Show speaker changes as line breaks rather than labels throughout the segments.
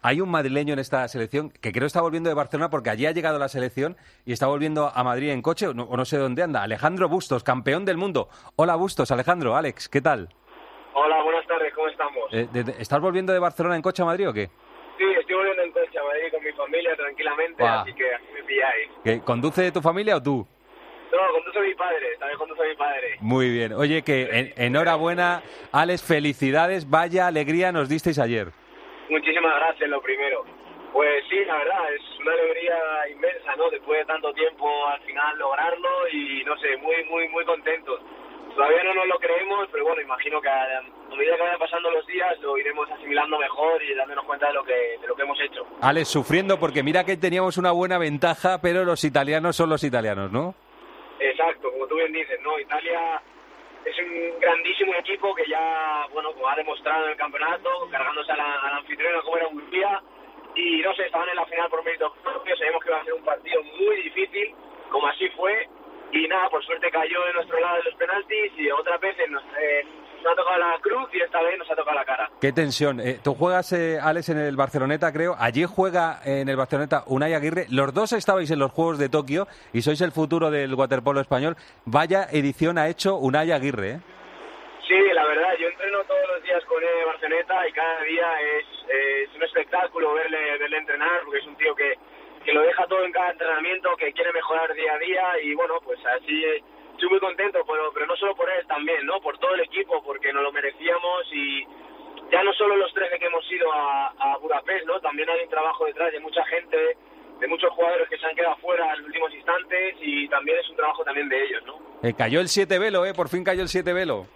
hay un madrileño en esta selección que creo está volviendo de Barcelona porque allí ha llegado la selección y está volviendo a Madrid en coche o no sé dónde anda. Alejandro Bustos, campeón del mundo. Hola Bustos, Alejandro, Alex, ¿qué tal?
Hola, buenas tardes, ¿cómo estamos?
¿Estás volviendo de Barcelona en coche a Madrid o qué?
Sí, estoy volviendo en coche a Madrid con mi familia tranquilamente, así que aquí me pilláis.
¿Conduce tu familia o tú?
No, conduce mi padre, también conduce mi padre.
Muy bien. Oye, que enhorabuena, Alex, felicidades, vaya alegría nos disteis ayer.
Muchísimas gracias, lo primero. Pues sí, la verdad, es una alegría inmensa, ¿no? Después de tanto tiempo, al final lograrlo y, no sé, muy contentos. Todavía no nos lo creemos, pero bueno, imagino que a medida que vayan pasando los días lo iremos asimilando mejor y dándonos cuenta de lo que hemos hecho.
Alex, sufriendo porque mira que teníamos una buena ventaja, pero los italianos son los italianos, ¿no?
Exacto, como tú bien dices, ¿no? Italia es un grandísimo equipo que ya, bueno, como ha demostrado en el campeonato, cargándose a la anfitriona como era Hungría, y no sé, estaban en la final por méritos propios, sabíamos que iba a ser un partido muy difícil, como así fue, y nada, por suerte cayó de nuestro lado de los penaltis, y otras veces nos ha tocado la cruz y esta vez nos ha tocado la cara.
Qué tensión. Tú juegas, Alex, en el Barceloneta, creo. Allí juega en el Barceloneta Unai Aguirre. Los dos estabais en los Juegos de Tokio y sois el futuro del waterpolo español. Vaya edición ha hecho Unai Aguirre, ¿eh?
Sí, la verdad, yo entreno todos los días con él en Barceloneta y cada día es un espectáculo verle entrenar, porque es un tío que lo deja todo en cada entrenamiento, que quiere mejorar día a día y bueno, pues así estoy muy contento, pero no solo por él también, ¿no? Por todo el equipo, porque nos lo merecíamos y ya no solo los 13 que hemos ido a Budapest, ¿no? También hay un trabajo detrás de mucha gente, de muchos jugadores que se han quedado fuera en los últimos instantes y también es un trabajo también de ellos, ¿no?
Cayó el 7 velo, por fin cayó el 7 velo.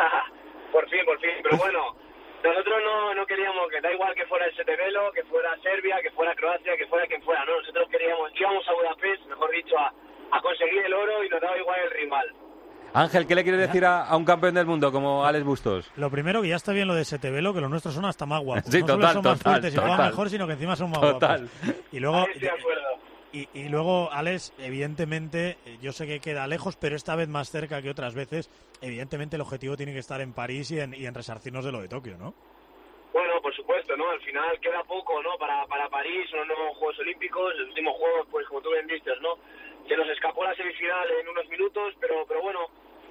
por fin, pero bueno, nosotros no queríamos, que da igual que fuera el 7 velo, que fuera Serbia, que fuera Croacia, que fuera quien fuera, ¿no? Nosotros íbamos a Budapest, mejor dicho, a conseguir el oro y nos daba igual el rival.
Ángel, ¿qué le quieres decir a un campeón del mundo como Alex Bustos?
Lo primero, que ya está bien lo de Setevelo, que los nuestros son hasta más guapos.
Sí,
no solo son más fuertes y juegan mejor, sino que encima son más guapos. Y luego,
estoy de acuerdo.
Y luego, Alex, evidentemente, yo sé que queda lejos, pero esta vez más cerca que otras veces, evidentemente el objetivo tiene que estar en París y en resarcirnos de lo de Tokio, ¿no?
Bueno, por supuesto, ¿no? Al final queda poco, ¿no? Para París, unos nuevos Juegos Olímpicos, los últimos Juegos, pues como tú bien dices, ¿no? Se nos escapó la semifinal en unos minutos, pero bueno,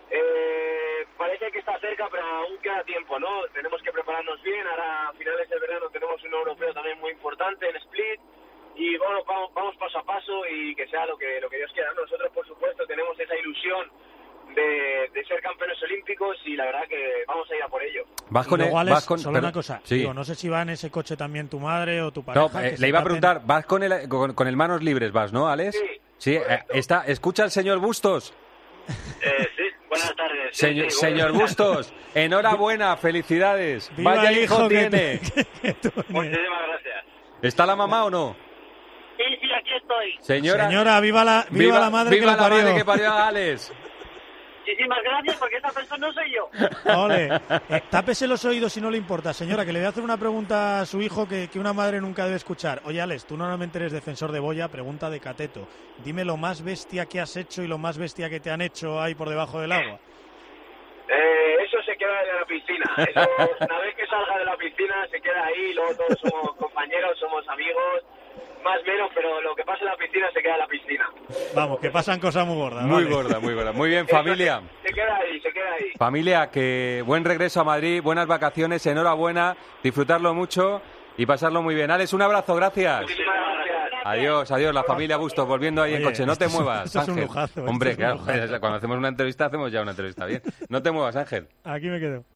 parece que está cerca, pero aún queda tiempo, ¿no? Tenemos que prepararnos bien, ahora a finales del verano tenemos un europeo también muy importante en Split, y bueno, vamos paso a paso y que sea lo que Dios quiera. Nosotros, por supuesto, tenemos esa ilusión de ser campeones olímpicos y la verdad que vamos a ir a por ello.
Solo una cosa,
sí.
Digo, no sé si va en ese coche también tu madre o tu pareja.
No, le iba a preguntar, vas con el manos libres, vas, ¿no, Alex?
Sí,
escucha el señor Bustos.
Sí, buenas tardes.
Señor Bustos, enhorabuena, felicidades.
Viva
Vaya
el
hijo
que
tiene.
Muchísimas gracias.
¿Está la mamá o no?
Sí, aquí estoy.
Señora,
viva la madre
que parió a Alex.
Muchísimas gracias, porque esa persona no soy yo.
Ole, tápese los oídos si no le importa. Señora, que le voy a hacer una pregunta a su hijo que una madre nunca debe escuchar. Oye, Alex, tú normalmente eres defensor de Boya, pregunta de Cateto. Dime lo más bestia que has hecho y lo más bestia que te han hecho ahí por debajo del agua.
Eso se queda en la piscina. Eso, una vez que salga de la piscina se queda ahí, luego todos somos compañeros, somos amigos, más o menos, pero lo que pasa en la piscina se queda en la piscina.
Vamos, que pasan cosas muy gordas.
Muy
vale.
gorda. Muy bien, familia.
Se queda ahí.
Familia, que buen regreso a Madrid, buenas vacaciones, enhorabuena, disfrutarlo mucho y pasarlo muy bien. Alex, un abrazo, gracias.
Muchísimas gracias.
Adiós, la familia Bustos, volviendo ahí en coche. No te muevas,
esto es un
Ángel.
lujazo,
Hombre,
esto es un
claro,
lujazo.
cuando hacemos una entrevista, hacemos ya una entrevista bien. No te muevas, Ángel.
Aquí me quedo.